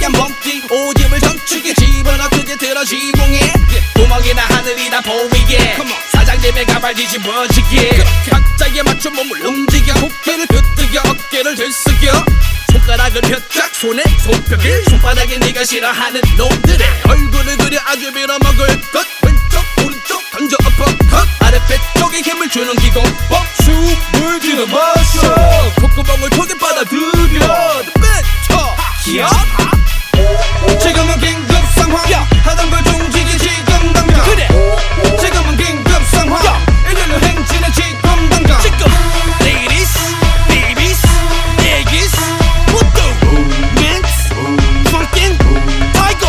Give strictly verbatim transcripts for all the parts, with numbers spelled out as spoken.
하얀 먹기 오줌을 전축에 집어넣게 들어 지붕에 구멍이나 하늘이 다 보이게 사장님의 가발 뒤집어지게 박자에 맞춰 몸을 움직여 고개를 끄덕여 어깨를 들썩여 손가락을 펴짝 손에 손뼉을 손바닥에 네가 싫어하는 놈들의 얼굴을 그려 아주 빌어먹을 것 왼쪽 오른쪽 던져 어퍼컷 아랫배 쪽에 힘을 주는 기공법 숨을 들여 마셔 콧구멍을 통해 빨아들여 뱉어 기억 지금은 긴급 상황 하던 걸 중지기 지금 당장 그래 지금은 긴급 상황 일렬로 행진해 지금 당장 지금 Ladies, babies, 애기스 모두 Romance, Funkin', Tiger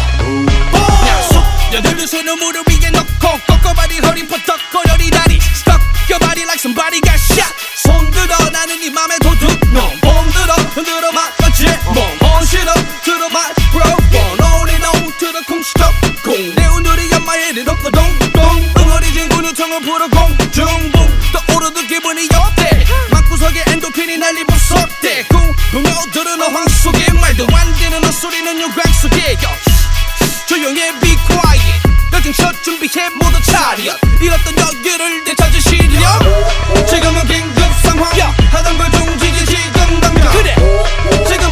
숙녀들은 손을 무릎 위에 넣고 꺾어바리 허리 퍼덕거려리 다리 Stuck your body like somebody got shot 손 들어 나는 네 맘에 도둑 넌봄 들어 흔들어 막까지 몸 실어 들어 말 bro One only know 들어 콩시떡 공내 오늘이 연마에를 덮고 동동 응어리진 근육통을 풀어 공중붕 떠오르는 기분이 어때 막구석에 엔도핀이 난리 부석대 궁붕어들은 어황 속에 말도 안 되는 헛소리는 유광 속에 조용해 be quiet 결정샷 준비해 모두 차려 잃었던 여기를 되찾을 시력 지금은 긴급 상황 하던 걸 중지지 지금 당장 그래 지금